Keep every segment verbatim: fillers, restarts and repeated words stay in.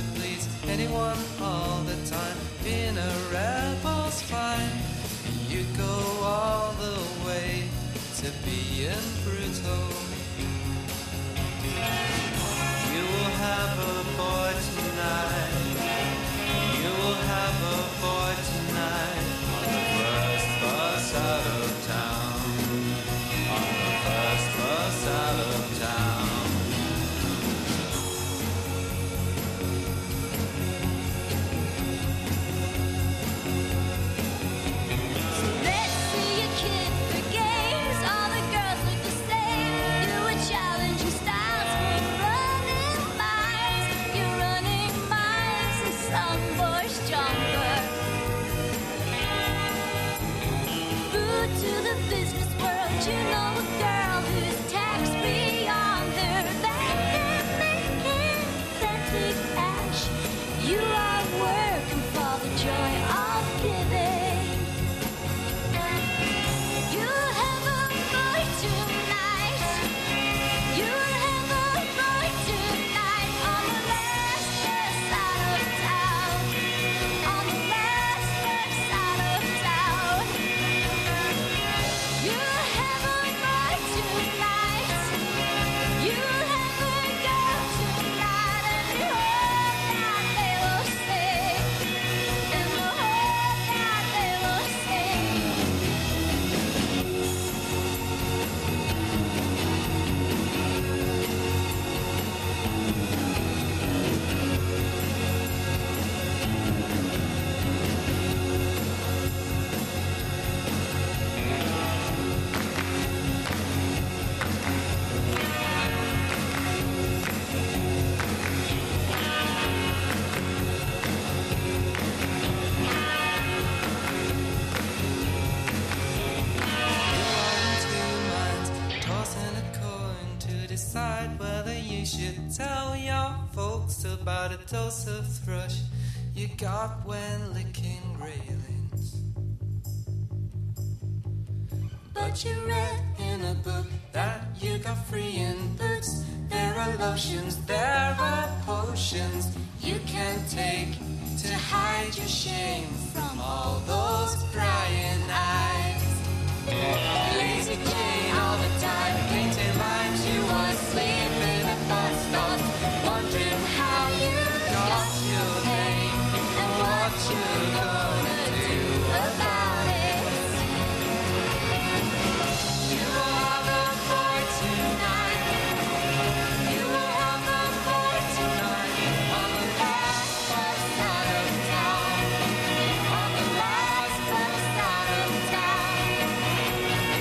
could please anyone all the time. Being a rebel's fine. You go all the way to being brutal. You will have a boy tonight. You will have a boy tonight. On the first bus out of town. On the first bus out of town. Tell your folks about a dose of thrush you got when licking railings. But you read in a book that you got free in boots. There are lotions, there are potions you can take to hide your shame from all those prying eyes. Lazy Jane all the time, painting lines. You were sleeping at bus stops, wondering how you got your name and what you're gonna do about it. You will have a boy tonight. You will have a boy tonight on the last bus out of town. On the last bus out of town.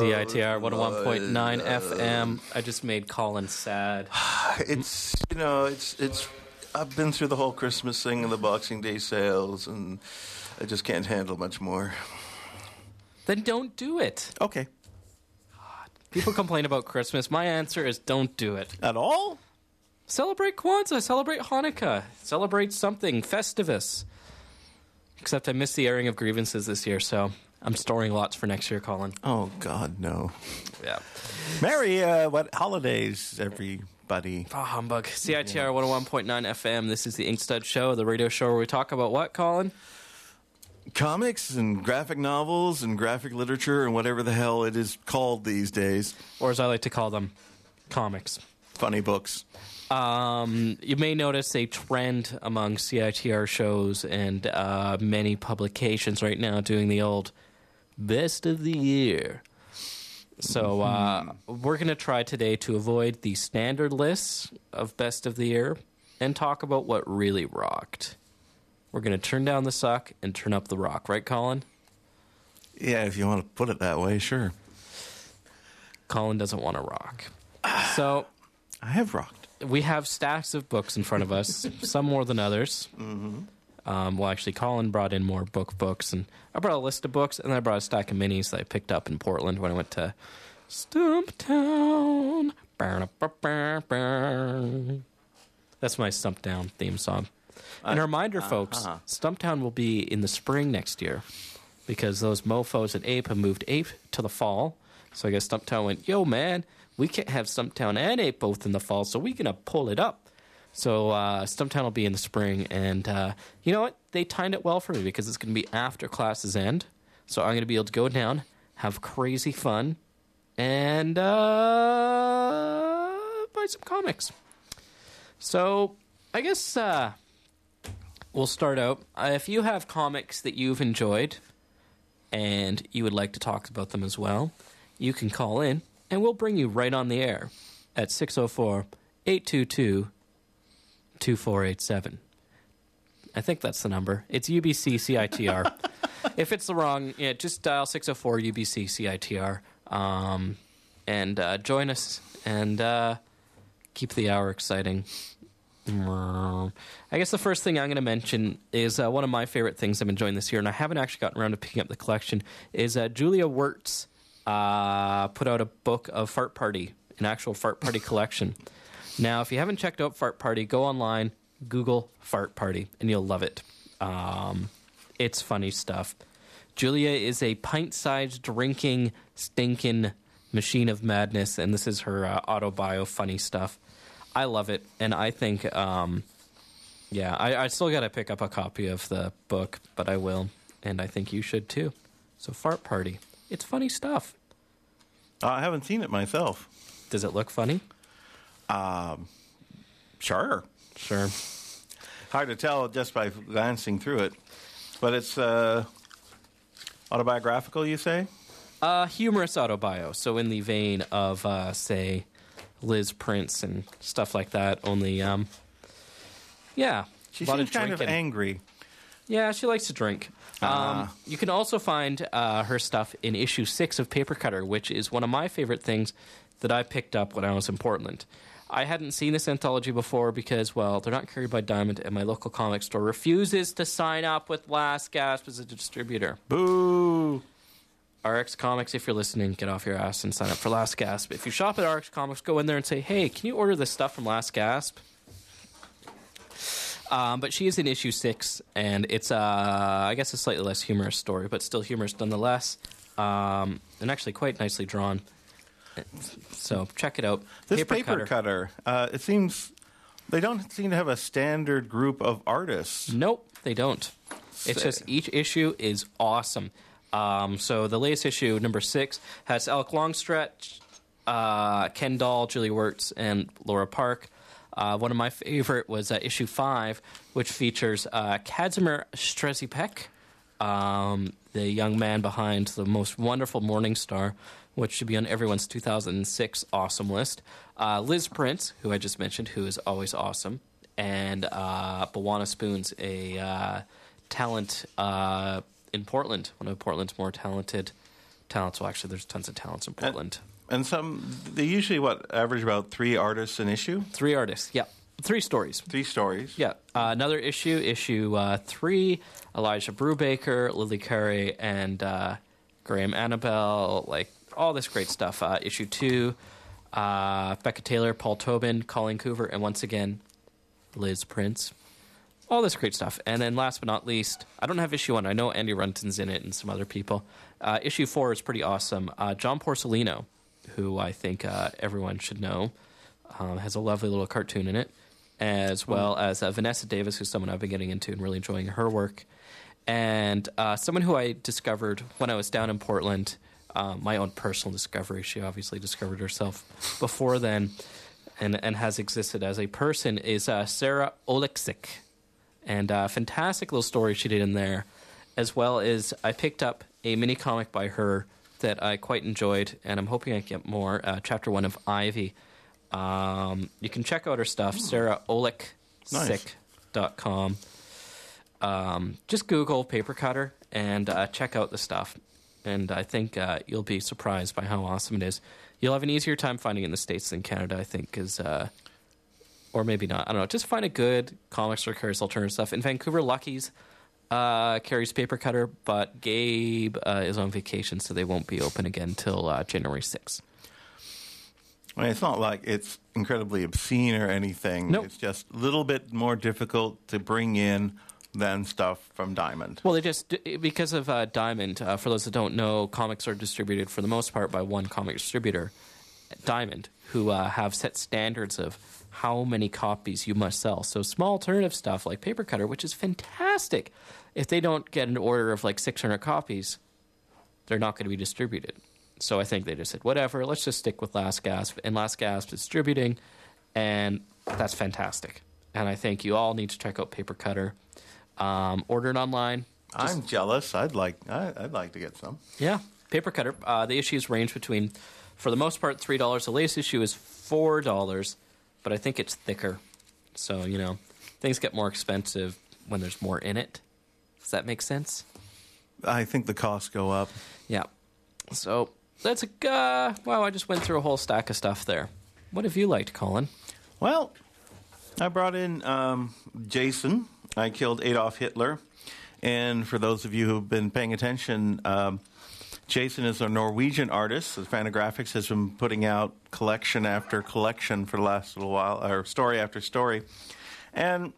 C I T R one oh one point nine F M. I just made Colin sad. It's, you know, it's, it's, I've been through the whole Christmas thing and the Boxing Day sales, and I just can't handle much more. Then don't do it. Okay. People complain about Christmas. My answer is don't do it. At all? Celebrate Kwanzaa. Celebrate Hanukkah. Celebrate something. Festivus. Except I missed the airing of grievances this year, so I'm storing lots for next year, Colin. Oh, God, no. Yeah. Merry, uh, what holidays, everybody. Oh, humbug. C I T R one oh one point nine F M. This is the Inkstud Show, the radio show where we talk about what, Colin? Comics and graphic novels and graphic literature and whatever the hell it is called these days. Or as I like to call them, comics. Funny books. Um, you may notice a trend among C I T R shows and uh, many publications right now doing the old best of the year. So uh, we're going to try today to avoid the standard lists of best of the year and talk about what really rocked. We're going to turn down the suck and turn up the rock. Right, Colin? Yeah, if you want to put it that way, sure. Colin doesn't want to rock. So I have rocked. We have stacks of books in front of us, some more than others. Mm-hmm. Um, well, actually, Colin brought in more book books, and I brought a list of books, and then I brought a stack of minis that I picked up in Portland when I went to Stumptown. That's my Stumptown theme song. And a reminder, uh, folks, uh-huh. Stumptown will be in the spring next year because those mofos at Ape have moved Ape to the fall. So I guess Stumptown went, yo, man, we can't have Stumptown and Ape both in the fall, so we're going to pull it up. So uh, Stumptown will be in the spring. And uh, you know what? They timed it well for me because it's going to be after classes end. So I'm going to be able to go down, have crazy fun, and uh, buy some comics. So I guess... Uh, We'll start out. Uh, if you have comics that you've enjoyed and you would like to talk about them as well, you can call in and we'll bring you right on the air at six oh four, eight two two, two four eight seven. I think that's the number. It's U B C C I T R. If it's the wrong, yeah, just dial six oh four U B C C I T R um, and uh, join us and uh, keep the hour exciting. I guess the first thing I'm going to mention is uh, one of my favorite things I'm enjoying this year, and I haven't actually gotten around to picking up the collection, is uh, Julia Wirtz uh, put out a book of Fart Party, an actual Fart Party collection. Now, if you haven't checked out Fart Party, go online, Google Fart Party, and you'll love it. Um, it's funny stuff. Julia is a pint-sized, drinking, stinking machine of madness, and this is her uh, autobio funny stuff. I love it, and I think, um, yeah, I, I still got to pick up a copy of the book, but I will, and I think you should too. So, Fart Party. It's funny stuff. Uh, I haven't seen it myself. Does it look funny? Um, sure. Sure. Hard to tell just by glancing through it, but it's uh, autobiographical, you say? Uh, humorous autobio, so in the vein of, uh, say... Liz Prince and stuff like that, only, um, yeah. She seems kind of angry. Yeah, she likes to drink. Uh. Um, you can also find uh, her stuff in issue six of Paper Cutter, which is one of my favorite things that I picked up when I was in Portland. I hadn't seen this anthology before because, well, they're not carried by Diamond, and my local comic store refuses to sign up with Last Gasp as a distributor. Boo! R X Comics, if you're listening, get off your ass and sign up for Last Gasp. If you shop at R X Comics, go in there and say, hey, can you order this stuff from Last Gasp? Um, but she is in issue six, and it's, uh, I guess, a slightly less humorous story, but still humorous nonetheless, um, and actually quite nicely drawn. So check it out. This Paper, paper Cutter, cutter uh, it seems they don't seem to have a standard group of artists. Nope, they don't. It's just each issue is awesome. Um, so the latest issue, number six, has Alec Longstretch, uh, Ken Dahl, Julie Wirtz, and Laura Park. Uh, one of my favorite was uh, issue five, which features uh, Kazimir Strezipek, um, the young man behind the most wonderful Morning Star, which should be on everyone's two thousand six awesome list. Uh, Liz Prince, who I just mentioned, who is always awesome, and uh, Bawana Spoons, a uh, talent uh, in Portland, one of Portland's more talented talents. Well, actually, there's tons of talents in Portland. And, and some, they usually, what, average about three artists an issue? Three artists, yeah. Three stories. Three stories. Yeah. Uh, another issue, issue uh, three, Elijah Brubaker, Lily Carey, and uh, Graham Annabelle, like all this great stuff. Uh, issue two, uh, Becca Taylor, Paul Tobin, Colleen Coover, and once again, Liz Prince. All this great stuff. And then last but not least, I don't have issue one. I know Andy Runton's in it and some other people. Uh, issue four is pretty awesome. Uh, John Porcellino, who I think uh, everyone should know, um, has a lovely little cartoon in it, as well as uh, Vanessa Davis, who's someone I've been getting into and really enjoying her work. And uh, someone who I discovered when I was down in Portland, uh, my own personal discovery. She obviously discovered herself before then and, and has existed as a person, is uh, Sarah Oleksik. And a uh, fantastic little story she did in there, as well as I picked up a mini comic by her that I quite enjoyed, and I'm hoping I get more, uh, chapter one of Ivy. Um, you can check out her stuff, sarah oleksik dot com. Um, just Google Paper Cutter and uh, check out the stuff. And I think uh, you'll be surprised by how awesome it is. You'll have an easier time finding it in the States than Canada, I think, because... Uh, or maybe not. I don't know. Just find a good comic store carries alternative stuff. In Vancouver, Lucky's uh, carries Paper Cutter, but Gabe uh, is on vacation, so they won't be open again until uh, January sixth. I mean, it's not like it's incredibly obscene or anything. Nope. It's just a little bit more difficult to bring in than stuff from Diamond. Well, they just, because of uh, Diamond, uh, for those that don't know, comics are distributed for the most part by one comic distributor, Diamond, who uh, have set standards of how many copies you must sell. So small alternative stuff like Paper Cutter, which is fantastic, if they don't get an order of like six hundred copies, they're not going to be distributed. So I think they just said, whatever, let's just stick with Last Gasp. And Last Gasp distributing, and that's fantastic. And I think you all need to check out Paper Cutter. Um, order it online. Just, I'm jealous. I'd like I, I'd like to get some. Yeah, Paper Cutter. Uh, the issues range between, for the most part, three dollars. The latest issue is four dollars. But I think it's thicker. So, you know, things get more expensive when there's more in it. Does that make sense? I think the costs go up. Yeah. So, that's a... Uh, wow, I just went through a whole stack of stuff there. What have you liked, Colin? Well, I brought in um, Jason. I killed Adolf Hitler. And for those of you who've been paying attention... Um, Jason is a Norwegian artist. The Fantagraphics has been putting out collection after collection for the last little while, or story after story. And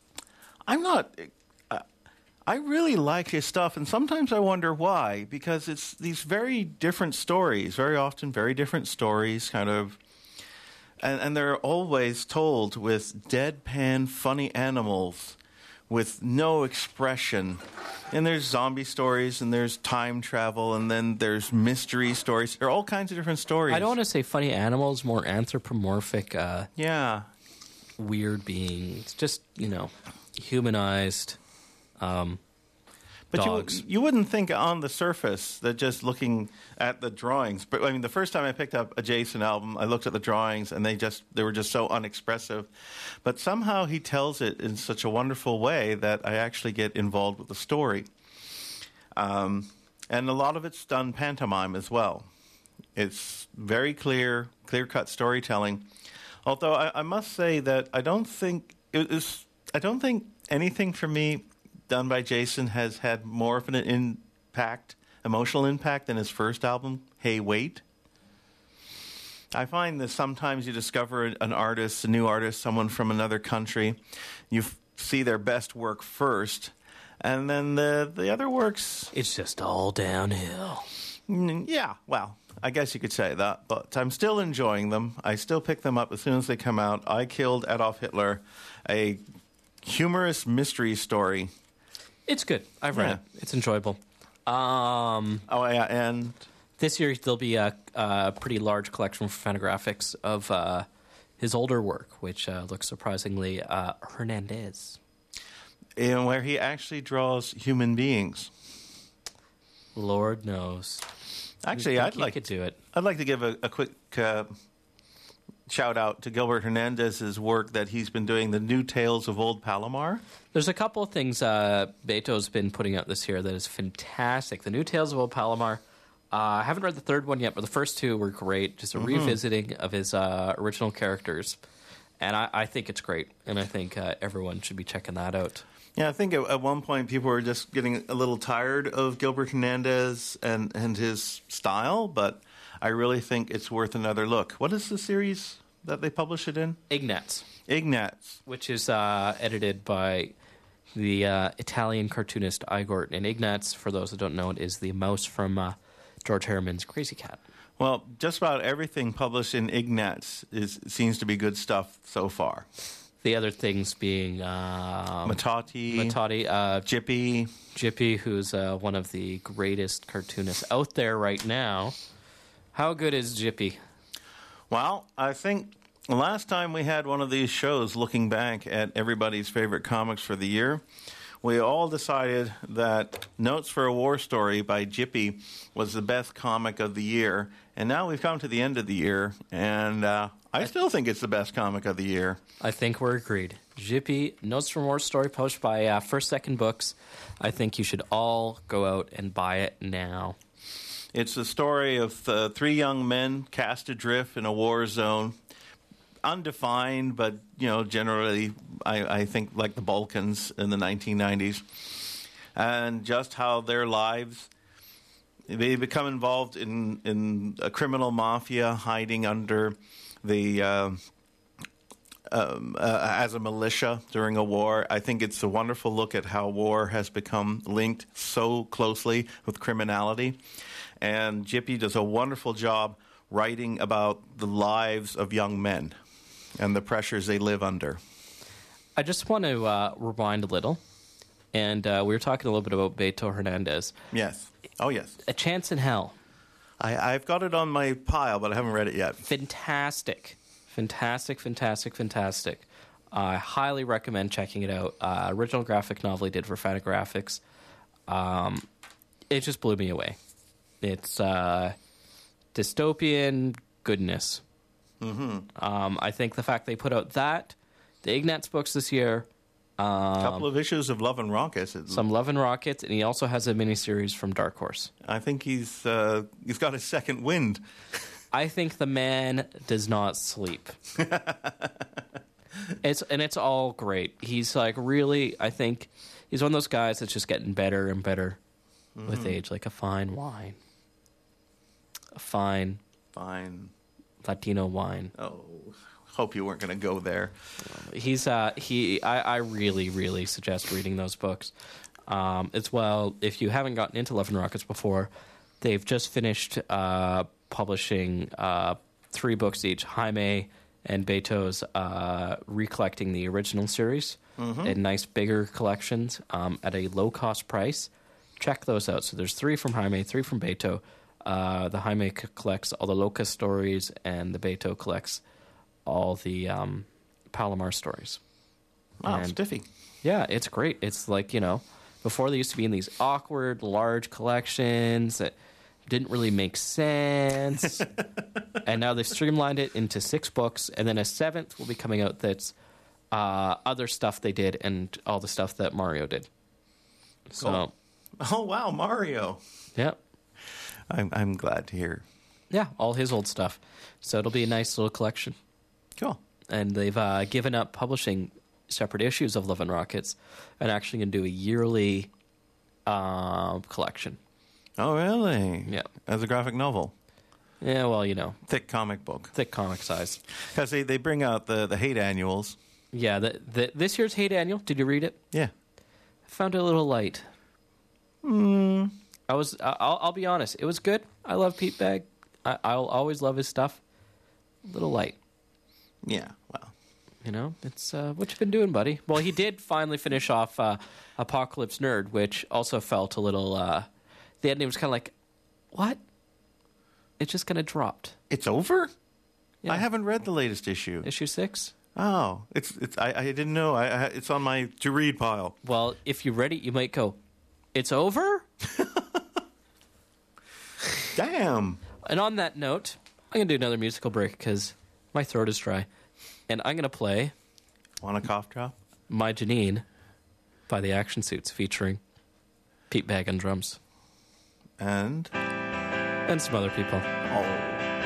I'm not... Uh, I really like his stuff, and sometimes I wonder why, because it's these very different stories, very often very different stories, kind of... And, and they're always told with deadpan, funny animals with no expression. And there's zombie stories, and there's time travel, and then there's mystery stories. There are all kinds of different stories. I don't want to say funny animals, more anthropomorphic, uh, yeah, weird beings. Just, you know, humanized um, but dogs. You, you wouldn't think on the surface that just looking at the drawings. But I mean, the first time I picked up a Jason album, I looked at the drawings, and they just they were just so unexpressive. But somehow he tells it in such a wonderful way that I actually get involved with the story. Um, and a lot of it's done pantomime as well. It's very clear, clear-cut storytelling. Although I, I must say that I don't think it is. I don't think anything for me done by Jason has had more of an impact, emotional impact, than his first album, Hey Wait. I find that sometimes you discover an artist, a new artist, someone from another country, you f- see their best work first, and then the the other works... It's just all downhill. Yeah, well, I guess you could say that, but I'm still enjoying them. I still pick them up as soon as they come out. I Killed Adolf Hitler, a humorous mystery story. It's good. I've read Yeah. it. It's enjoyable. Um, oh, yeah, and... This year there'll be a, a pretty large collection from Fantagraphics of uh, his older work, which uh, looks surprisingly uh, Hernandez. And where he actually draws human beings. Lord knows. Actually, He- I'd he like could do it. I'd like to give a, a quick uh, shout out to Gilbert Hernandez's work that he's been doing, the New Tales of Old Palomar. There's a couple of things uh, Beto's been putting out this year that is fantastic. The New Tales of Old Palomar, Uh, I haven't read the third one yet, but the first two were great. Just a mm-hmm. revisiting of his uh, original characters. And I, I think it's great. And I think uh, everyone should be checking that out. Yeah, I think at, at one point people were just getting a little tired of Gilbert Hernandez and, and his style, but I really think it's worth another look. What is the series that they publish it in? Ignatz. Ignatz. Which is uh, edited by the uh, Italian cartoonist Igor. And Ignatz, for those that don't know it, is the mouse from uh, George Herman's Crazy Cat. Well, just about everything published in Ignatz is, seems to be good stuff so far. The other things being um, Matati, Matati, uh, Jippy, Jippy, who's uh, one of the greatest cartoonists out there right now. How good is Jippy? Well, I think the last time we had one of these shows, looking back at everybody's favorite comics for the year, we all decided that Notes for a War Story by Jippy was the best comic of the year. And now we've come to the end of the year, and uh, I still think it's the best comic of the year. I think we're agreed. Jippy, Notes from War Story, published by uh, First Second Books. I think you should all go out and buy it now. It's the story of uh, three young men cast adrift in a war zone, undefined, but you know, generally, I, I think like the Balkans in the nineteen nineties, and just how their lives. They become involved in, in a criminal mafia hiding under the uh, um, uh, as a militia during a war. I think it's a wonderful look at how war has become linked so closely with criminality. And Jippy does a wonderful job writing about the lives of young men and the pressures they live under. I just want to uh, rewind a little. And uh, we were talking a little bit about Beto Hernandez. Yes. Oh, yes. A Chance in Hell. I, I've got it on my pile, but I haven't read it yet. Fantastic. Fantastic, fantastic, fantastic. I highly recommend checking it out. Uh, original graphic novel he did for Fantagraphics. Um, it just blew me away. It's uh, dystopian goodness. Mm-hmm. Um, I think the fact they put out that, the Ignatz books this year... A um, couple of issues of Love and Rockets. Some Love and Rockets, and he also has a miniseries from Dark Horse. I think he's uh, he's got his second wind. I think the man does not sleep. it's and it's all great. He's like really. I think he's one of those guys that's just getting better and better mm-hmm. with age, like a fine wine, a fine, fine Latino wine. Oh. Hope you weren't going to go there. He's uh he I, I really really suggest reading those books. Um, as well, if you haven't gotten into Love and Rockets before, they've just finished uh, publishing uh, three books each. Jaime and Beto's uh, recollecting the original series mm-hmm. in nice bigger collections um, at a low cost price. Check those out. So there's three from Jaime, three from Beto. Uh, the Jaime c- collects all the Locust stories, and the Beto collects all the um, Palomar stories. Wow, and stiffy. Yeah, it's great. It's like, you know, before they used to be in these awkward, large collections that didn't really make sense. And now they've streamlined it into six books, and then a seventh will be coming out that's uh, other stuff they did and all the stuff that Mario did. So, cool. Oh, wow, Mario. Yeah. I'm, I'm glad to hear. Yeah, all his old stuff. So it'll be a nice little collection. Cool. And they've uh, given up publishing separate issues of Love and Rockets and actually going to do a yearly uh, collection. Oh, really? Yeah. As a graphic novel? Yeah, well, you know. Thick comic book. Thick comic size. Because they, they bring out the, the hate annuals. Yeah, the, the, this year's hate annual, did you read it? Yeah. I found it a little light. Hmm. I was, I'll, I'll be honest, it was good. I love Pete Begg. I, I'll always love his stuff. A little light. Yeah, well. You know, it's uh, what you been doing, buddy? Well, he did finally finish off uh, Apocalypse Nerd, which also felt a little... Uh, the ending was kind of like, what? It just kind of dropped. It's over? Yeah. I haven't read the latest issue. Issue six? Oh, it's it's. I, I didn't know. I, I it's on my to read pile. Well, if you read it, you might go, it's over? Damn. And on that note, I'm going to do another musical break because my throat is dry. And I'm going to play... Want a cough drop? My Janine by the Action Suits featuring Pete Begg on drums. And... And some other people. Oh.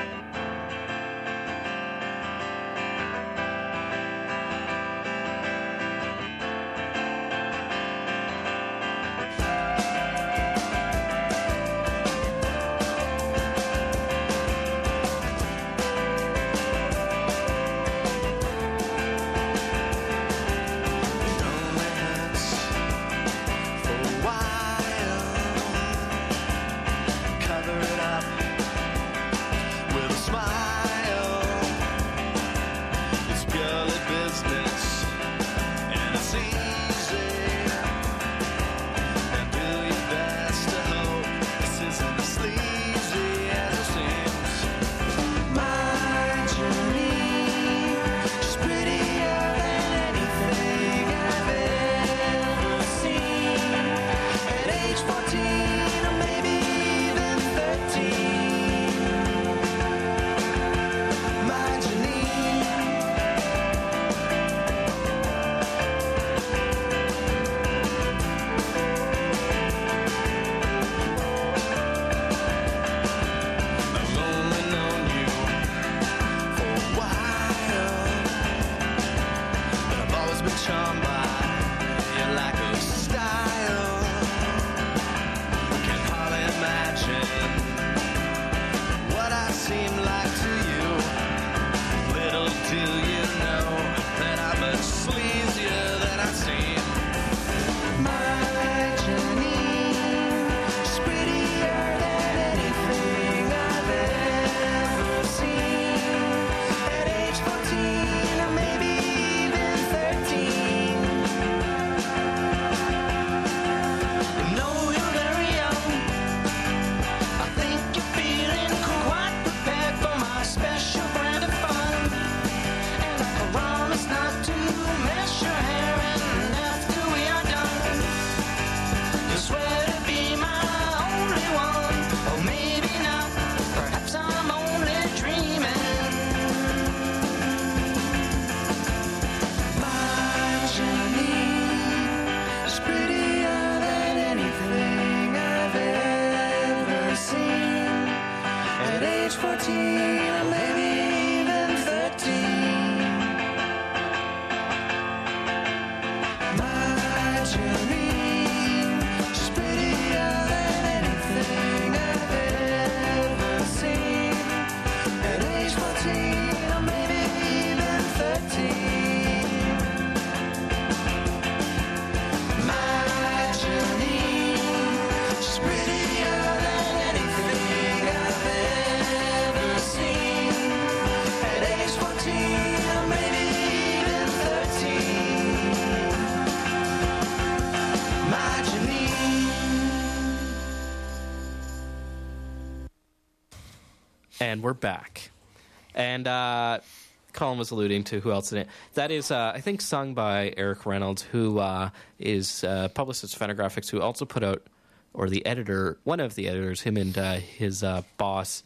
And we're back. And uh, Colin was alluding to who else in it. That is, uh, I think, sung by Eric Reynolds, who uh, is uh, publicist of Fantagraphics, who also put out, or the editor, one of the editors, him and uh, his uh, boss,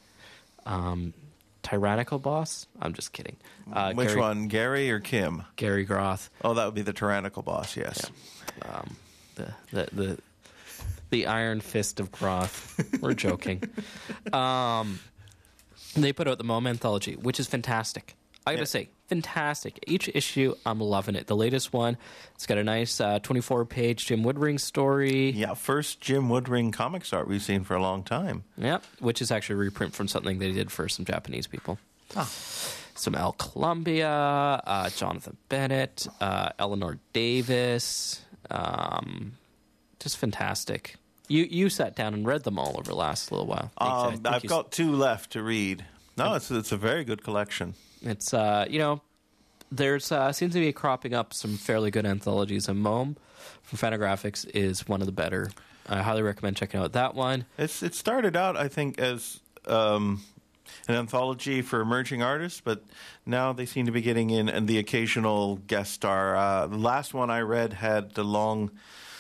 um, tyrannical boss? I'm just kidding. Uh, Which Gary, one, Gary or Kim? Gary Groth. Oh, that would be the tyrannical boss, yes. Yeah. Um, the, the, the, the Iron Fist of Groth. We're joking. Um... They put out the Mom Anthology, which is fantastic. I gotta yeah. say, fantastic. Each issue, I'm loving it. The latest one, it's got a nice uh, twenty-four page Jim Woodring story. Yeah, first Jim Woodring comics art we've seen for a long time. Yep, which is actually a reprint from something they did for some Japanese people. Oh. Some Al Columbia, uh, Jonathan Bennett, uh, Eleanor Davis. Um, just fantastic. You you sat down and read them all over the last little while. Um, I've got two left to read. No, it's it's a very good collection. It's uh you know, there's uh, seems to be cropping up some fairly good anthologies, and Mom from Fantagraphics is one of the better. I highly recommend checking out that one. It's it started out, I think, as um, an anthology for emerging artists, but now they seem to be getting in and the occasional guest star. Uh, the last one I read had the long.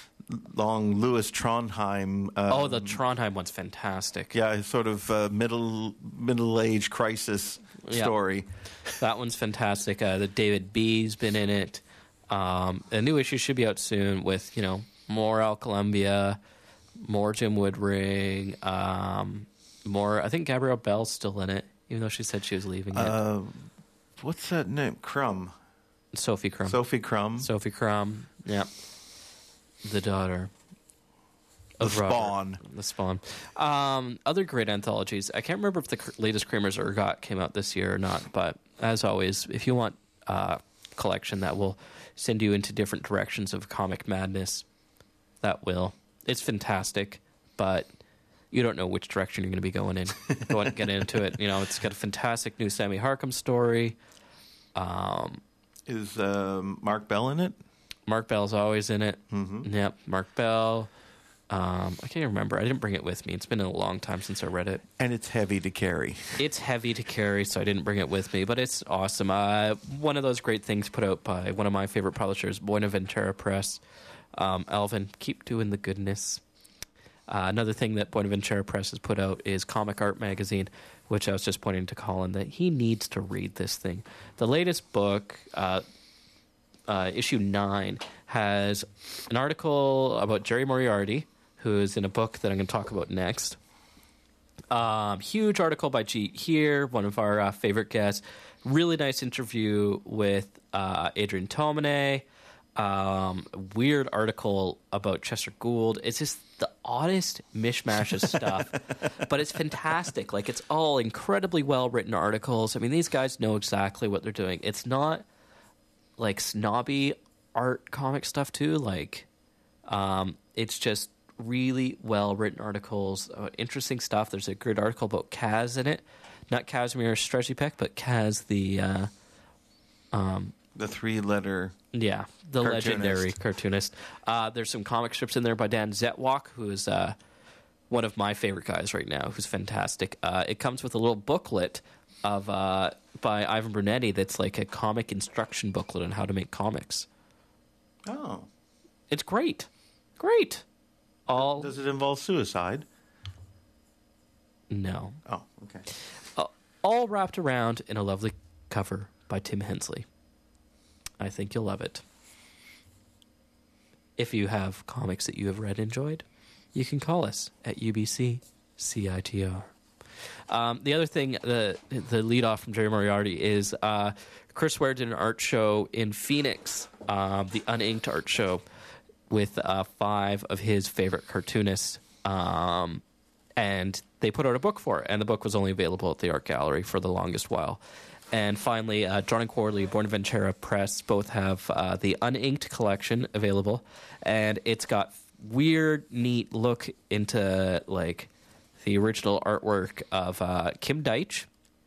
Long Louis Trondheim. Um, oh, the Trondheim one's fantastic. Yeah, sort of uh, middle middle age crisis yeah. story. That one's fantastic. Uh, the David B's been in it. Um, a new issue should be out soon with you know more Al Columbia, more Jim Woodring, um, More, I think Gabrielle Bell's still in it, even though she said she was leaving it. Uh, what's that name? Crumb. Sophie Crumb. Sophie Crumb. Sophie Crumb. Yeah. The daughter. The of Robert. Spawn. The Spawn. Um, other great anthologies. I can't remember if the latest Kramer's Ergot came out this year or not, but as always, if you want a collection that will send you into different directions of comic madness, that will. It's fantastic, but you don't know which direction you're going to be going in. Go and get into it. You know, it's got a fantastic new Sammy Harkham story. Um, Is um, Mark Bell in it? Mark Bell's always in it. Mm-hmm. Yep, Mark Bell. Um, I can't remember. I didn't bring it with me. It's been a long time since I read it. And it's heavy to carry. It's heavy to carry, so I didn't bring it with me, but it's awesome. Uh, one of those great things put out by one of my favorite publishers, Buenaventura Press. Um, Alvin, keep doing the goodness. Uh, another thing that Buenaventura Press has put out is Comic Art Magazine, which I was just pointing to Colin that he needs to read this thing. The latest book, uh, uh, issue nine, has an article about Jerry Moriarty, who is in a book that I'm going to talk about next. Um, huge article by Jeet here, one of our uh, favorite guests. Really nice interview with uh, Adrian Tomine. Um, weird article about Chester Gould. It's just the oddest mishmash of stuff, but it's fantastic. Like, it's all incredibly well-written articles. I mean, these guys know exactly what they're doing. It's not, like, snobby art comic stuff, too. Like, um, it's just really well-written articles, uh, interesting stuff. There's a good article about Kaz in it. Not Kazimir Strezhipek, but Kaz, the... Uh, um, the three-letter... Yeah, the cartoonist. legendary cartoonist. Uh, there's some comic strips in there by Dan Zetwalk, who is uh, one of my favorite guys right now, who's fantastic. Uh, it comes with a little booklet of uh, by Ivan Brunetti that's like a comic instruction booklet on how to make comics. Oh. It's great. Great. All Does it involve suicide? No. Oh, okay. Uh, all wrapped around in a lovely cover by Tim Hensley. I think you'll love it. If you have comics that you have read and enjoyed, you can call us at U B C C I T R. Um, the other thing, the the lead off from Jerry Moriarty is uh, Chris Ware did an art show in Phoenix, um, the Uninked art show, with uh, five of his favorite cartoonists, um, and they put out a book for it, and the book was only available at the art gallery for the longest while. And finally, uh, John and Quarterly, Buenaventura Press, both have uh, the Uninked collection available, and it's got weird, neat look into like the original artwork of uh, Kim Deitch,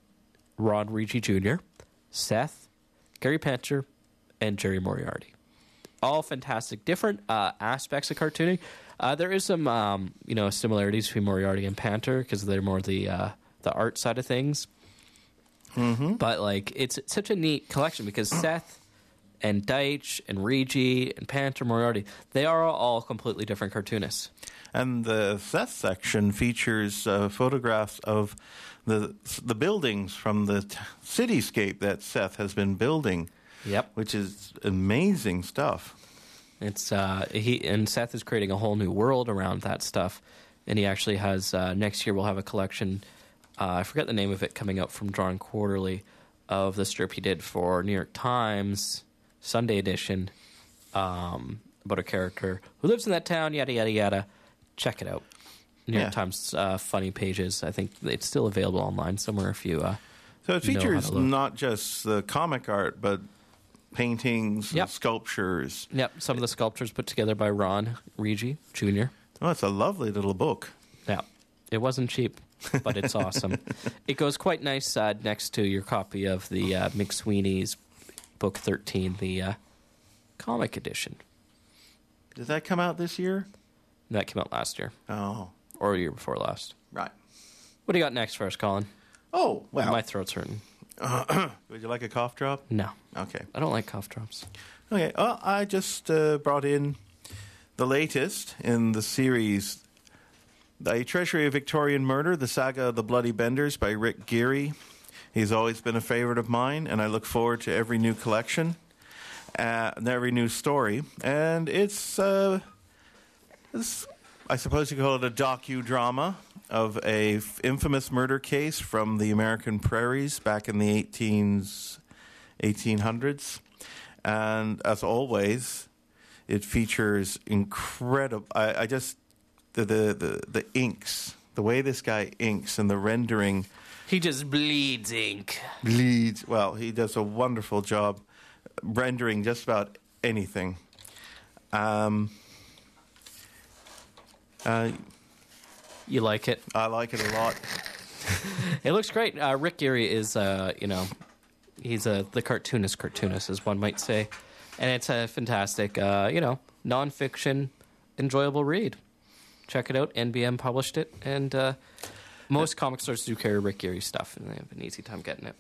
Ron Ricci Junior, Seth, Gary Panter, and Jerry Moriarty. All fantastic, different uh, aspects of cartooning. Uh, there is some, um, you know, similarities between Moriarty and Panter because they're more the uh, the art side of things. Mm-hmm. But like, it's such a neat collection because Seth and Deitch and Ricci and Panter, Moriarty, they are all completely different cartoonists. And the Seth section features uh, photographs of the the buildings from the t- cityscape that Seth has been building. Yep, which is amazing stuff. It's uh, he and Seth is creating a whole new world around that stuff, and he actually has uh, next year we'll have a collection. Uh, I forget the name of it coming out from Drawn Quarterly of the strip he did for New York Times Sunday edition um, about a character who lives in that town. Yada yada yada. Check it out. New York Yeah. Times uh, funny pages. I think it's still available online somewhere if you. Uh, So it know how features to look. not just the comic art, but paintings, Yep. and sculptures. Yep, some of the sculptures put together by Ron Ricci Junior Oh, it's a lovely little book. Yeah, it wasn't cheap, but it's awesome. It goes quite nice uh, next to your copy of the uh, McSweeney's Book thirteen, the uh, comic edition. Did that come out this year? That came out last year, Oh, or the year before last. right. What do you got next for us, Colin? Oh, well. My throat's hurting. Would you like a cough drop? No, Okay. I don't like cough drops. Okay. Well, I just uh, brought in the latest in the series, The Treasury of Victorian Murder, The Saga of the Bloody Benders by Rick Geary. He's always been a favorite of mine, and I look forward to every new collection uh, and every new story. And it's, uh, it's, I suppose you could call it a docudrama of a f- infamous murder case from the American prairies back in the eighteens, eighteen hundreds. And as always, it features incredible... I, I just... The, the, the, the inks, the way this guy inks and the rendering... He just bleeds ink. Bleeds. Well, he does a wonderful job rendering just about anything. Um, uh, you like it? I like it a lot. It looks great. Uh, Rick Geary is, uh, you know, he's a, the cartoonist cartoonist, as one might say. And it's a fantastic, uh, you know, nonfiction, enjoyable read. Check it out. N B M published it. And uh, most comic stores do carry Rick Geary stuff, and they have an easy time getting it.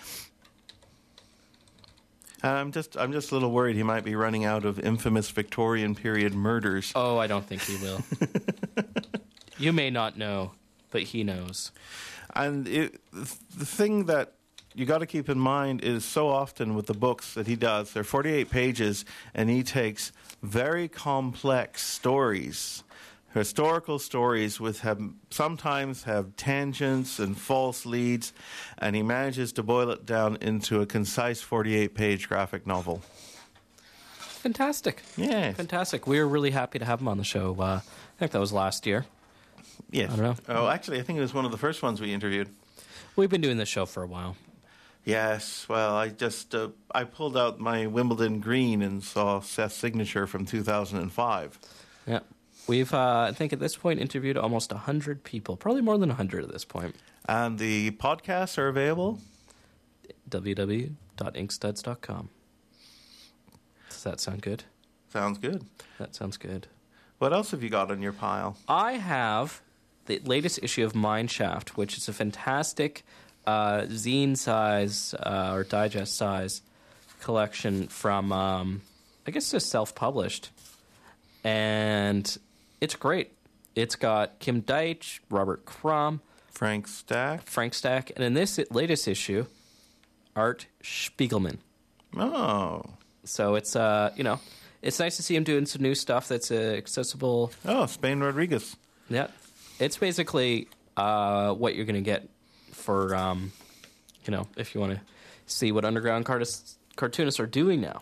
I'm just I'm just a little worried he might be running out of infamous Victorian period murders. Oh, I don't think he will. You may not know, but he knows. And it, the thing that you got to keep in mind is so often with the books that he does, they're forty-eight pages, and he takes very complex stories, historical stories, with have, sometimes have tangents and false leads, and he manages to boil it down into a concise forty-eight page graphic novel. Fantastic. Yeah. Fantastic. We were really happy to have him on the show. Uh, I think that was last year. Yes. I don't know. Oh, actually, I think it was one of the first ones we interviewed. We've been doing this show for a while. Yes. Well, I just uh, I pulled out my Wimbledon green and saw Seth's signature from two thousand five. Yeah. We've, uh, I think at this point, interviewed almost one hundred people. Probably more than one hundred at this point. And the podcasts are available? w w w dot inkstuds dot com. Does that sound good? Sounds good. That sounds good. What else have you got on your pile? I have the latest issue of Mineshaft, which is a fantastic uh, zine size uh, or digest size collection from, um, I guess, just self-published. And it's great. It's got Kim Deitch, Robert Crumb, Frank Stack. Frank Stack, and in this latest issue, Art Spiegelman. Oh. So it's, uh, you know, it's nice to see him doing some new stuff that's uh, accessible. Oh, Spain Rodriguez. Yeah. It's basically uh, what you're going to get for, um, you know, if you want to see what underground cartists, cartoonists are doing now.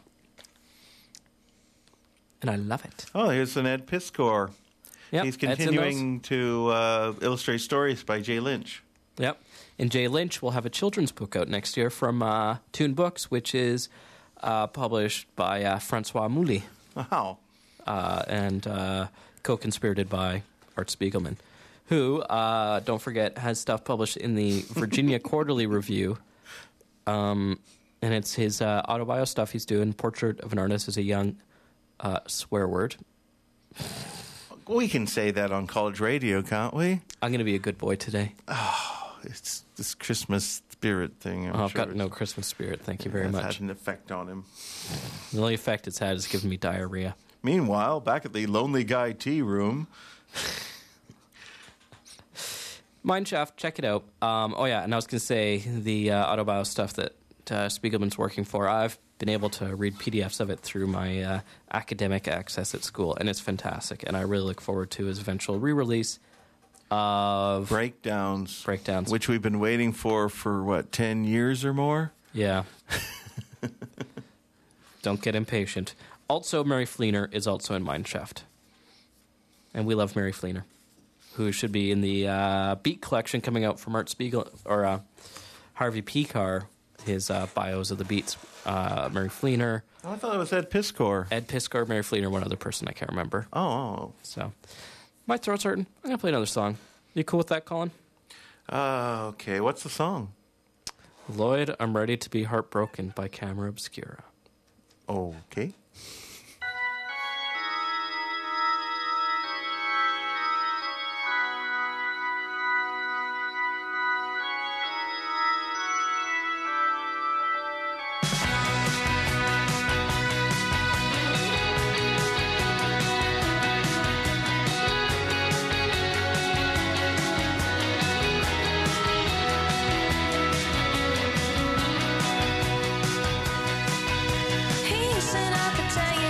And I love it. Oh, here's an Ed Piskor. Yep, He's continuing to uh, illustrate stories by Jay Lynch. Yep. And Jay Lynch will have a children's book out next year from uh, Toon Books, which is uh, published by uh, Francois Mouly. Wow. Uh, and uh, co-conspirated by Art Spiegelman, who, uh, don't forget, has stuff published in the Virginia Quarterly Review. Um, and it's his uh, autobio stuff he's doing, Portrait of an Artist as a Young uh, Swear Word. We can say that on college radio, can't we? I'm going to be a good boy today. Oh, it's this Christmas spirit thing. I'm Oh, I've sure got no Christmas spirit. Thank you very it's much. had an effect on him. The only effect it's had is giving me diarrhea. Meanwhile, back at the Lonely Guy Tea Room... Mineshaft, check it out. Um, oh, yeah, and I was going to say the uh, autobio stuff that uh, Spiegelman's working for, I've been able to read P D Fs of it through my uh, academic access at school, and it's fantastic. And I really look forward to his eventual re-release of... Breakdowns. Breakdowns. Which we've been waiting for for, what, ten years or more? Yeah. Don't get impatient. Also, Mary Fleener is also in Mineshaft. And we love Mary Fleener, who should be in the uh, Beat collection coming out from Art Spiegel, or uh, Harvey Pekar, his uh, bios of the Beats. Uh, Mary Fleener. Oh, I thought it was Ed Piskor. Ed Piskor, Mary Fleener, one other person I can't remember. Oh. oh. So, my throat's hurting. I'm going to play another song. You cool with that, Colin? Uh, okay, what's the song? Lloyd, I'm Ready to Be Heartbroken by Camera Obscura. Okay. He sent out the tell you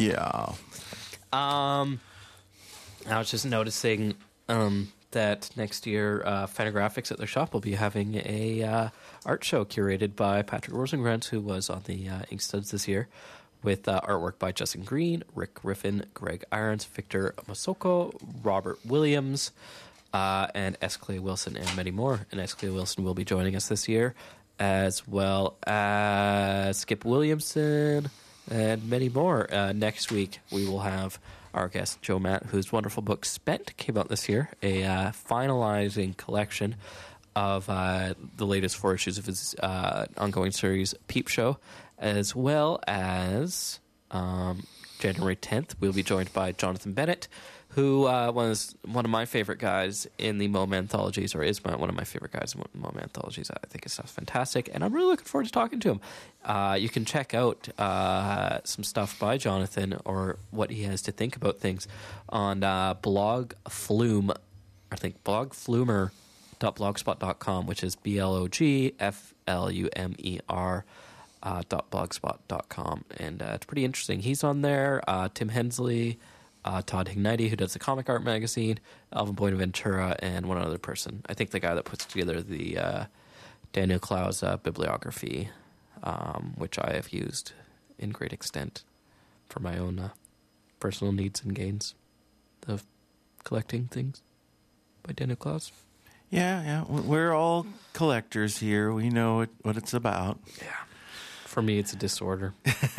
Yeah. Um, I was just noticing um, that next year, uh, Fantagraphics at their shop will be having a uh, art show curated by Patrick Rosengrantz, who was on the uh, Inkstuds this year, with uh, artwork by Justin Green, Rick Griffin, Greg Irons, Victor Masoko, Robert Williams, uh, and S. Clay Wilson, and many more. And S. Clay Wilson will be joining us this year, as well as Skip Williamson, and many more. Uh, next week, we will have our guest, Joe Matt, whose wonderful book, Spent, came out this year, a uh, finalizing collection of uh, the latest four issues of his uh, ongoing series, Peep Show, as well as um, January tenth, we'll be joined by Jonathan Bennett, who uh, was one of my favorite guys in the Mom anthologies, or is my, one of my favorite guys in Mom anthologies. I think his stuff's fantastic, and I'm really looking forward to talking to him. Uh, you can check out uh, some stuff by Jonathan, or what he has to think about things, on uh, Blog Flume, I think blogflumer dot blogspot dot com, which is B L O G F L U M E R uh, dot blogspot dot com, and uh, it's pretty interesting. He's on there. Uh, Tim Hensley, uh, Todd Hignity, who does the Comic Art magazine, Alvin Buenaventura, and one other person. I think the guy that puts together the uh, Daniel Clowes uh, bibliography, um, which I have used in great extent for my own uh, personal needs and gains of collecting things by Daniel Clowes. Yeah, yeah. We're all collectors here. We know what, what it's about. Yeah. For me, it's a disorder.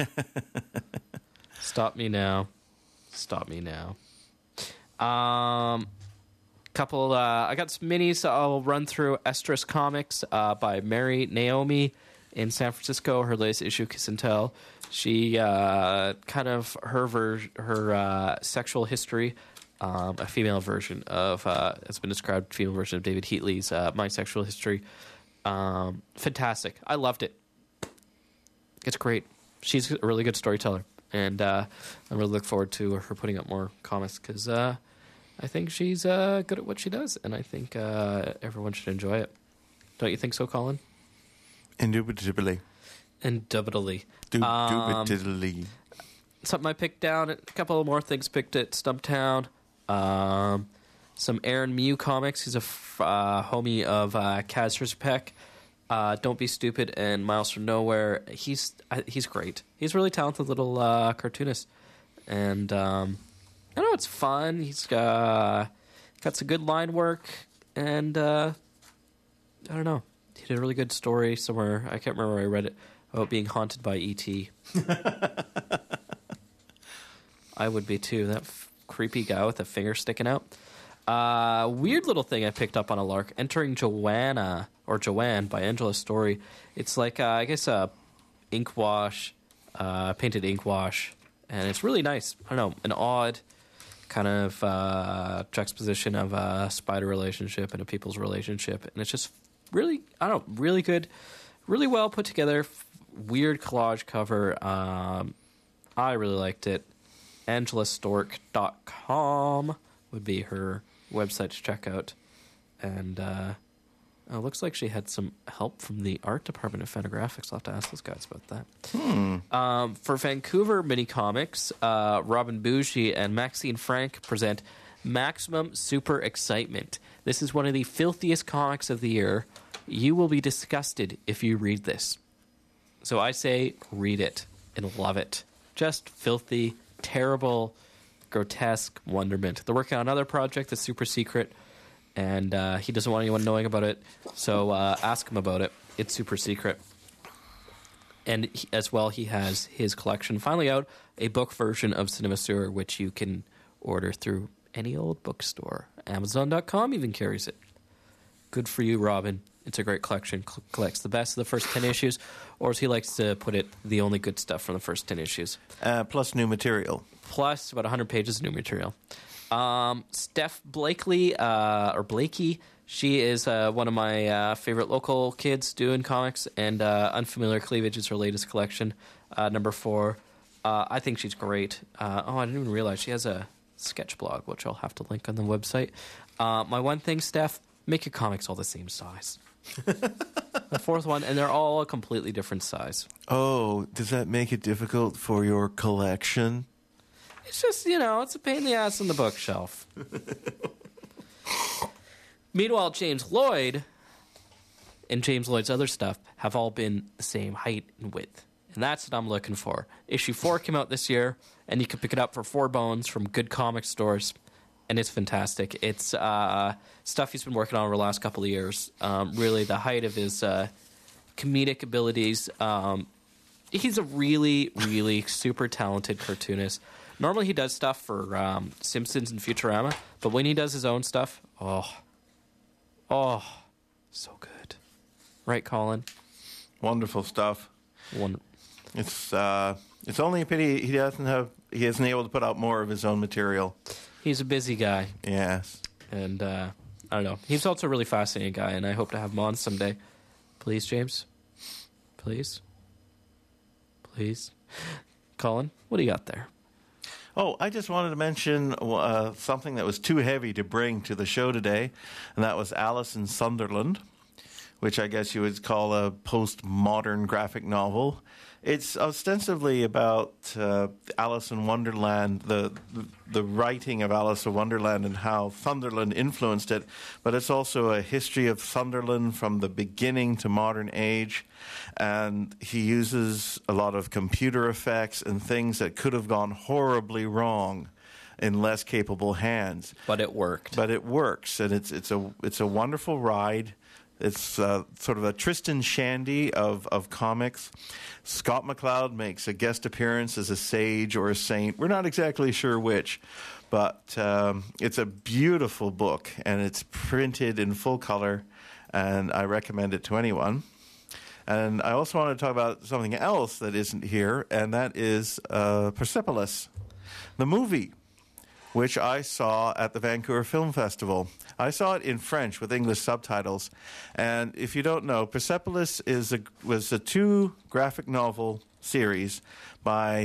Stop me now. Stop me now. Um, couple. Uh, I got some minis I'll run through. Estrus Comics uh, by Mary Naomi in San Francisco. Her latest issue, Kiss and Tell. She uh, kind of her ver- her uh, sexual history. Um, a female version of, uh, it's been described, female version of David Heatley's uh, My Sexual History. Um, fantastic. I loved it. It's great. She's a really good storyteller. And uh, I really look forward to her putting up more comics, because uh, I think she's uh, good at what she does. And I think uh, everyone should enjoy it. Don't you think so, Colin? Indubitably. Indubitably. Indubitably. Um, something I picked down. A couple of more things picked at Stumptown. Um, some Aaron Mew comics. He's a f- uh, homie of uh, Kaz Rizpek. Uh, Don't Be Stupid and Miles from Nowhere. He's uh, he's great. He's a really talented little uh, cartoonist, and um, I know it's fun. He's uh, got some good line work, and uh, I don't know. He did a really good story somewhere. I can't remember where I read it about being haunted by E T I would be too. That f- creepy guy with a finger sticking out. Uh, weird little thing I picked up on a lark. Entering Joanna, or Joanne, by Angela Story. It's like, uh, I guess, a ink wash, uh, painted ink wash. And it's really nice. I don't know, an odd kind of uh, juxtaposition of a spider relationship and a people's relationship. And it's just really, I don't know, really good, really well put together, f- weird collage cover. Um, I really liked it. angela stork dot com would be her website to check out. And uh, it looks like she had some help from the art department of Fantagraphics. I'll have to ask those guys about that. Hmm. Um, for Vancouver Mini Comics, uh, Robin Bougie and Maxine Frank present Maximum Super Excitement. This is one of the filthiest comics of the year. You will be disgusted if you read this. So I say read it and love it. Just filthy, terrible, grotesque wonderment. They're working on another project that's super secret, and uh, he doesn't want anyone knowing about it, so uh, ask him about it. It's super secret. And he, as well, he has his collection finally out, a book version of Cinema Sewer, which you can order through any old bookstore. Amazon dot com even carries it. Good for you, Robin. It's a great collection. C- collects the best of the first ten issues, or as he likes to put it, the only good stuff from the first ten issues. Uh, plus new material. Plus about one hundred pages of new material. Um, Steph Blakely, uh, or Blakey, she is uh, one of my uh, favorite local kids doing comics, and uh, Unfamiliar Cleavage is her latest collection, uh, number four. Uh, I think she's great. Uh, oh, I didn't even realize she has a sketch blog, which I'll have to link on the website. Uh, my one thing, Steph, make your comics all the same size. The fourth one, and they're all a completely different size. Oh, does that make it difficult for your collection? It's just, you know, it's a pain in the ass on the bookshelf. Meanwhile, James Lloyd and James Lloyd's other stuff have all been the same height and width. And that's what I'm looking for. Issue four came out this year, and you can pick it up for four bones from good comic stores, and it's fantastic. It's uh, stuff he's been working on over the last couple of years. Um, really, the height of his uh, comedic abilities. Um, he's a really, really super talented cartoonist. Normally he does stuff for um, Simpsons and Futurama, but when he does his own stuff, oh, oh, so good. Right, Colin? Wonderful stuff. One. It's uh, it's only a pity he doesn't have he isn't able to put out more of his own material. He's a busy guy. Yes. And uh, I don't know. He's also a really fascinating guy, and I hope to have him on someday. Please, James? Please? Please? Colin, what do you got there? Oh, I just wanted to mention uh, something that was too heavy to bring to the show today, and that was Alice in Sunderland, which I guess you would call a postmodern graphic novel. It's ostensibly about uh, Alice in Wonderland, the, the the writing of Alice in Wonderland and how Sunderland influenced it, but it's also a history of Sunderland from the beginning to modern age, and he uses a lot of computer effects and things that could have gone horribly wrong in less capable hands. But it worked. But it works, and it's it's a it's a wonderful ride. It's uh, sort of a Tristan Shandy of, of comics. Scott McCloud makes a guest appearance as a sage or a saint. We're not exactly sure which, but um, it's a beautiful book, and it's printed in full color, and I recommend it to anyone. And I also want to talk about something else that isn't here, and that is uh, Persepolis, the movie, which I saw at the Vancouver Film Festival. I saw it in French with English subtitles. And if you don't know, Persepolis is a, was a two graphic novel series by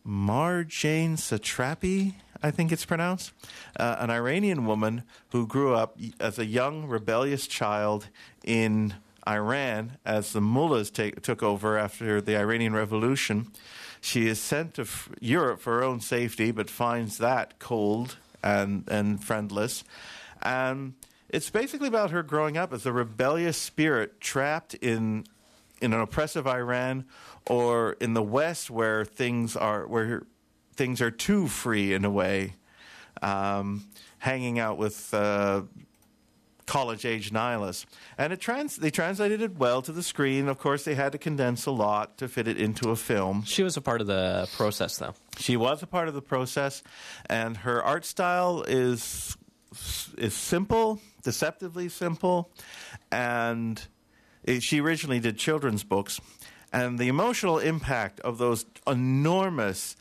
Marjane Satrapi, I think it's pronounced, uh, an Iranian woman who grew up as a young rebellious child in Iran as the mullahs take, took over after the Iranian Revolution. She is sent to f- Europe for her own safety, but finds that cold and, and friendless. And it's basically about her growing up as a rebellious spirit trapped in in an oppressive Iran, or in the West where things are where things are too free in a way, um, hanging out with uh, college-age nihilists. And it trans- they translated it well to the screen. Of course, they had to condense a lot to fit it into a film. She was a part of the process, though. She was a part of the process, and her art style is is simple, deceptively simple, and it, she originally did children's books, and the emotional impact of those enormous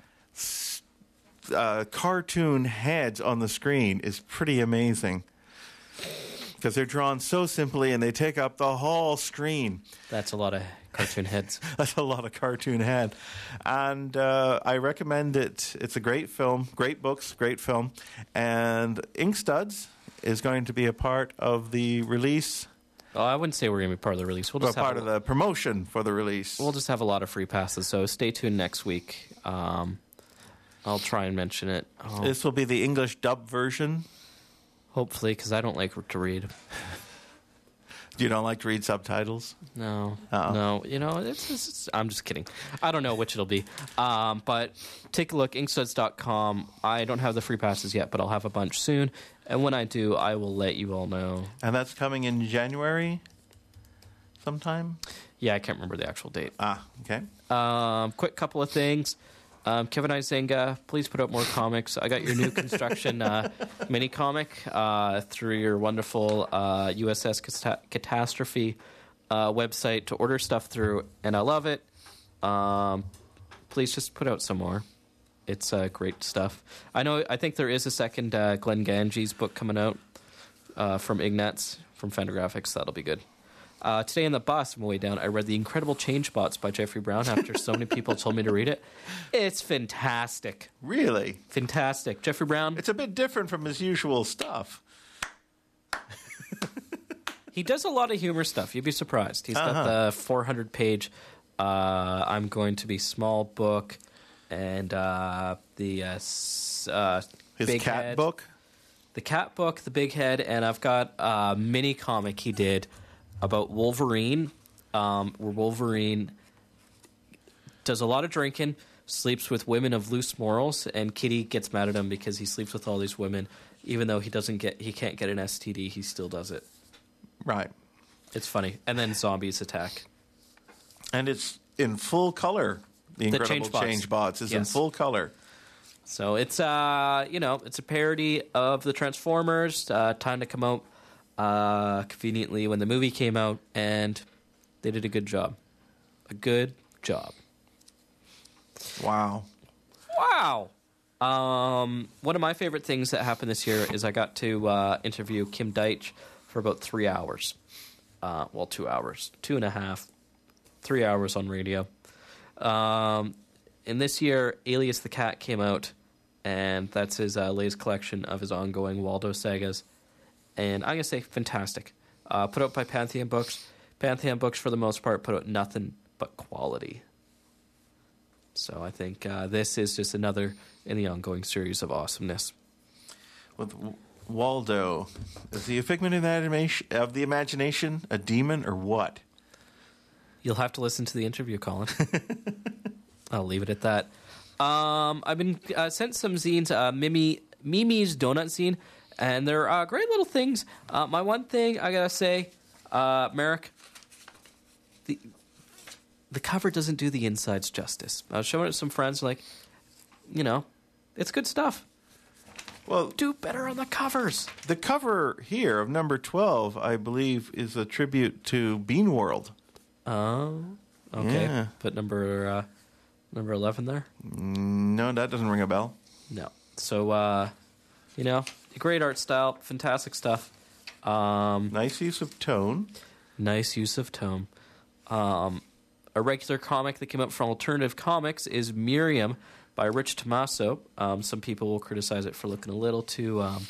uh, cartoon heads on the screen is pretty amazing, because they're drawn so simply and they take up the whole screen. That's a lot of cartoon heads. That's a lot of cartoon head. And uh, I recommend it. It's a great film, great books, great film. And Inkstuds is going to be a part of the release. Oh, I wouldn't say we're going to be part of the release. We'll just Or part have of the promotion for the release. We'll just have a lot of free passes, so stay tuned next week. Um, I'll try and mention it. Oh, This will be the English dub version. hopefully, because I don't like to read. You don't like to read subtitles? No, Uh-oh. no. You know, it's, it's, it's, I'm just kidding. I don't know which it'll be. Um, but take a look, inkstuds dot com. I don't have the free passes yet, but I'll have a bunch soon. And when I do, I will let you all know. And that's coming in January sometime? Yeah, I can't remember the actual date. Ah, okay. Um, quick couple of things. Um, Kevin Izenga, please put out more comics. I got your new construction uh, mini comic uh, through your wonderful uh, U S S Cata- Catastrophe uh, website to order stuff through, and I love it. Um, please just put out some more. It's uh, great stuff. I know. I think there is a second uh, Glenn Ganges book coming out uh, from Ignatz from Fantagraphics. That'll be good. Uh, today on the bus on my way down, I read The Incredible Change Bots by Jeffrey Brown after so many people told me to read it. It's fantastic. Really? Fantastic. Jeffrey Brown. It's a bit different from his usual stuff. He does a lot of humor stuff. You'd be surprised. He's Uh-huh. got the four hundred page uh, I'm Going to Be Small book. and uh, the uh, s- uh, His Big cat Head. book. The cat book, the Big Head, and I've got a mini comic he did about Wolverine, um, where Wolverine does a lot of drinking, sleeps with women of loose morals, and Kitty gets mad at him because he sleeps with all these women, even though he doesn't get, he can't get an S T D, he still does it. Right. It's funny. And then zombies attack. And it's in full color. The Incredible Change Bots. Change Bots is in Yes. full color. So it's uh you know it's a parody of the Transformers. Uh, time to come out uh, conveniently when the movie came out, and they did a good job. A good job. Wow. Wow. Um, one of my favorite things that happened this year is I got to uh, interview Kim Deitch for about three hours. Uh, well, two hours, two and a half, three hours on radio. Um, and this year, Alias the Cat came out, and that's his uh, latest collection of his ongoing Waldo sagas. And I'm going to say fantastic. Uh, put out by Pantheon Books. Pantheon Books, for the most part, put out nothing but quality. So I think uh, this is just another in the ongoing series of awesomeness. With W- Waldo, is he a figment of the, animation, of the imagination, a demon, or what? You'll have to listen to the interview, Colin. I'll leave it at that. Um, I've been uh, sent some zines, uh, Mimi, Mimi's Donut Zine, and they're uh, great little things. Uh, my one thing I gotta say, uh, Merrick, the the cover doesn't do the insides justice. I was showing it to some friends, like, you know, it's good stuff. Well, Do better on the covers. the cover here of number twelve, I believe, is a tribute to Bean World. Oh, okay. Yeah. Put number uh, number eleven there. No, that doesn't ring a bell. No. So, uh, you know, great art style, fantastic stuff. Um, Nice use of tone. nice use of tone. Um, a regular comic that came out from Alternative Comics is Miriam by Rich Tommaso. Um, some people will criticize it for looking a little too um,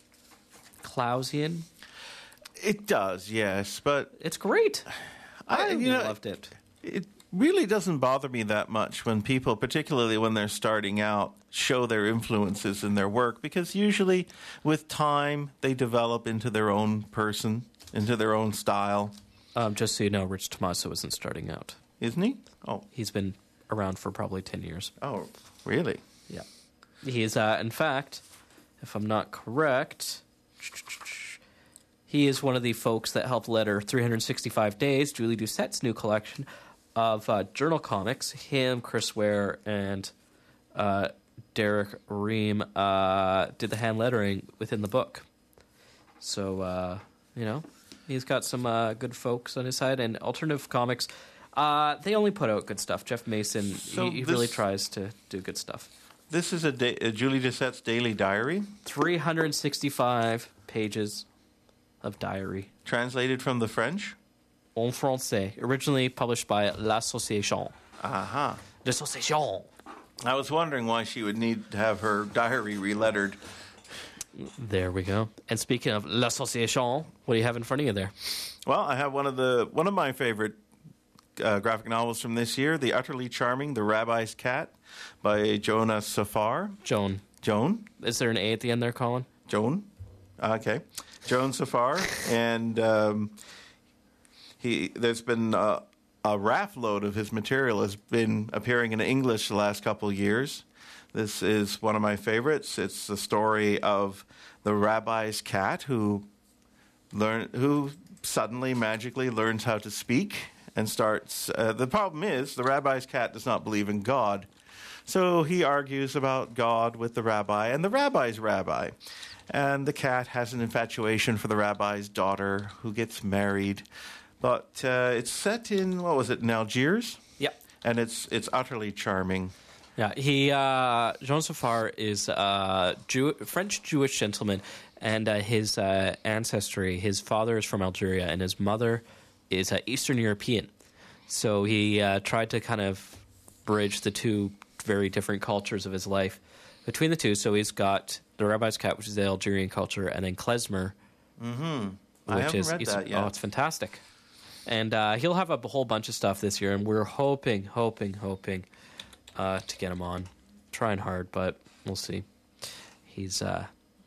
Clausian. It does, yes, but It's great. I, you know, loved it. it really doesn't bother me that much when people, particularly when they're starting out, show their influences in their work, because usually with time they develop into their own person, into their own style. Um, just so you know, Rich Tommaso isn't starting out. Isn't he? Oh, He's been around for probably ten years. oh, really? Yeah. He is, uh, in fact, if I'm not correct, he is one of the folks that helped letter three hundred sixty-five Days, Julie Doucette's new collection of uh, journal comics. Him, Chris Ware, and uh, Derek Ream uh, did the hand lettering within the book. So, uh, you know, he's got some uh, good folks on his side. And Alternative Comics, uh, they only put out good stuff. Jeff Mason, So he, he this- really tries to do good stuff. This is a, da- a Julie Doucette's daily diary, three hundred sixty-five pages of diary translated from the French. en français, originally published by L'Association. Aha. L'Association. I was wondering why she would need to have her diary relettered. There we go. And speaking of L'Association, what do you have in front of you there? Well, I have one of the one of my favorite uh, graphic novels from this year, The Utterly Charming, The Rabbi's Cat, by Jonah Safar. Joan. Joan? Is there an A at the end there, Colin? Joan? Okay. Joan Safar. And um, he there's been uh, a raft load of his material has been appearing in English the last couple of years. This is one of my favorites. It's the story of the rabbi's cat who learn who suddenly magically learns how to speak and starts. Uh, the problem is the rabbi's cat does not believe in God, so he argues about God with the rabbi and the rabbi's rabbi. And the cat has an infatuation for the rabbi's daughter, who gets married. But uh, it's set in, what was it, in Algiers? Yep. And it's it's utterly charming. Yeah, he uh, Jean Safar is a Jew- French Jewish gentleman, and uh, his uh, ancestry, his father is from Algeria, and his mother is uh, Eastern European. So he uh, tried to kind of bridge the two very different cultures of his life between the two. So he's got the Rabbi's Cat, which is the Algerian culture, and then Klezmer, Mm-hmm. I which haven't is read Eastern- that yet. oh, it's fantastic. And uh, he'll have a whole bunch of stuff this year, and we're hoping, hoping, hoping uh, to get him on. Trying hard, but we'll see. He's uh,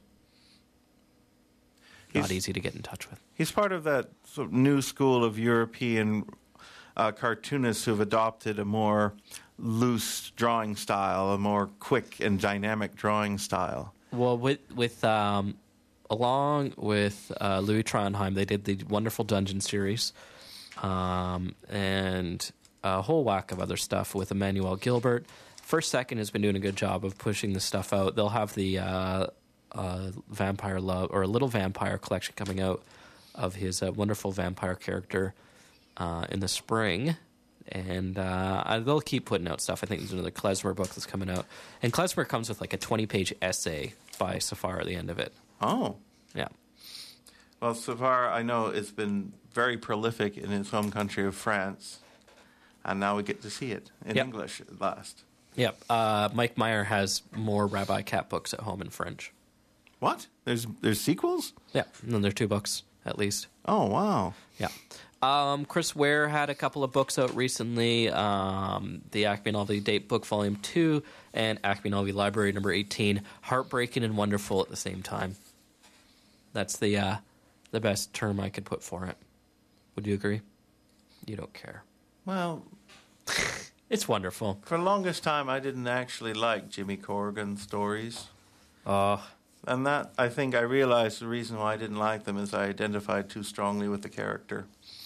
not He's- easy to get in touch with. He's part of that sort of new school of European uh, cartoonists who've adopted a more loose drawing style, a more quick and dynamic drawing style. Well, with with um, along with uh, Louis Trondheim, they did the wonderful Dungeon series, um, and a whole whack of other stuff with Emmanuel Gilbert. First Second has been doing a good job of pushing this stuff out. They'll have the uh, uh, Vampire Love or a Little Vampire collection coming out of his uh, wonderful vampire character uh, in the spring. And uh, they'll keep putting out stuff. I think there's another Klezmer book that's coming out. And Klezmer comes with like a twenty-page essay by Safar at the end of it. Oh. Yeah. Well, Safar, I know, has been very prolific in his home country of France. And now we get to see it in Yep. English at last. Yep. Uh, Mike Meyer has more Rabbi Cat books at home in French. What? There's there's sequels? Yeah. And then there are two books, at least. Oh, wow. Yeah. Um, Chris Ware had a couple of books out recently. Um, the Acme Novelty Date Book Volume two and Acme Novelty Library Number eighteen. Heartbreaking and wonderful at the same time. That's the uh, the best term I could put for it. Would you agree? You don't care. Well, It's wonderful. for the longest time, I didn't actually like Jimmy Corrigan stories. Oh, And that, I think I realized the reason why I didn't like them is I identified too strongly with the character.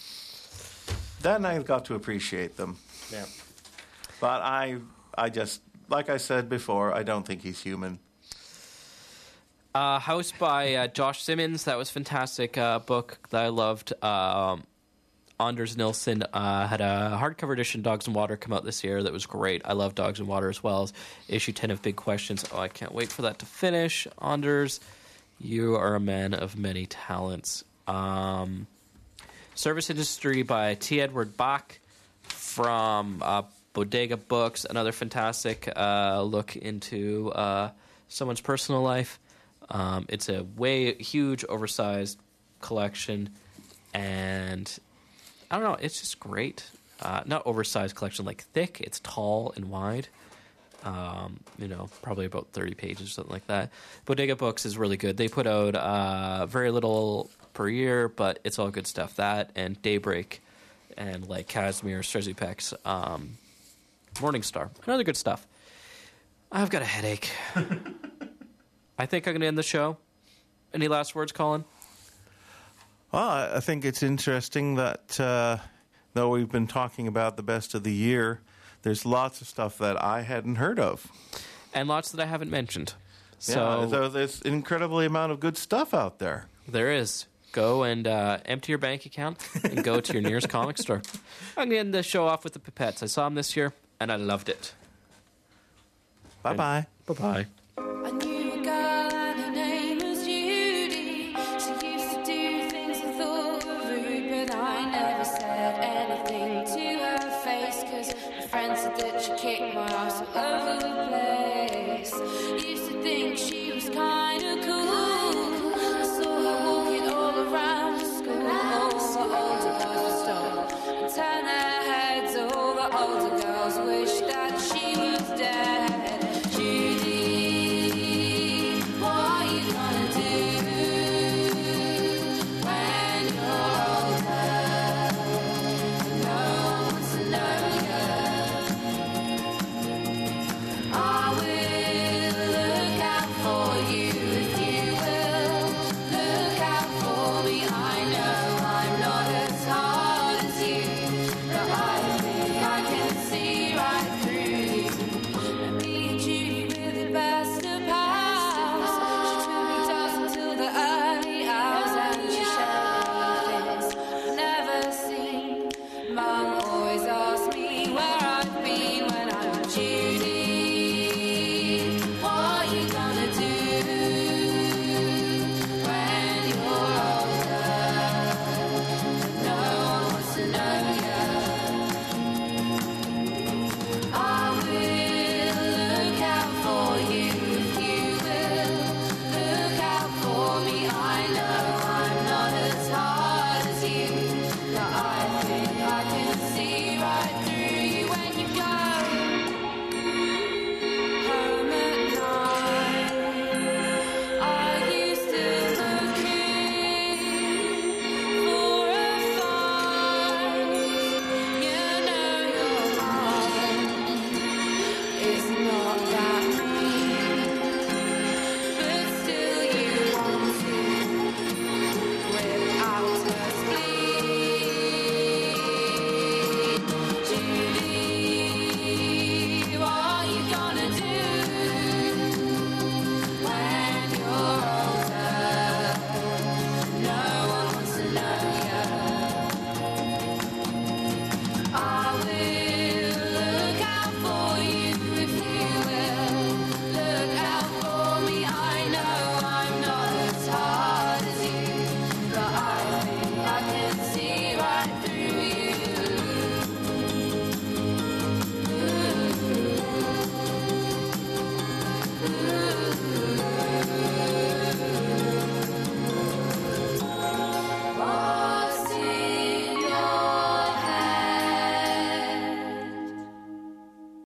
Then I got to appreciate them. yeah. But I, I just, like I said before, I don't think he's human. Uh, House by uh, Josh Simmons. That was a fantastic uh, book that I loved. Um, Anders Nilsson uh, had a hardcover edition Dogs and Water come out this year that was great. I love Dogs and Water as well as issue ten of Big Questions. Oh, I can't wait for that to finish. Anders, you are a man of many talents. Um, Service Industry by T. Edward Bach from uh, Bodega Books. Another fantastic uh, look into uh, someone's personal life. Um, it's a way huge, oversized collection, and I don't know. It's just great. Uh, not oversized collection, like thick. It's tall and wide. Um, you know, probably about thirty pages, something like that. Bodega Books is really good. They put out uh, very little per year, but it's all good stuff. That and Daybreak and like Casimir, Strzezipex, um, Morningstar, and other good stuff. I've got a headache. I think I'm going to end the show. Any last words, Colin? Well, I I think it's interesting that uh, though we've been talking about the best of the year, there's lots of stuff that I hadn't heard of. And lots that I haven't mentioned. So yeah, so there's an incredibly amount of good stuff out there. there is. Go and uh, empty your bank account and go to your nearest comic store. I'm going to end the show off with the Pipettes. I saw them this year, and I loved it. Bye-bye. Bye-bye. I knew a girl and her name was Judy. She used to do things I thought were rude, but I never said anything to her face, 'cause my friends said that she kicked my ass all over the place. Used to think she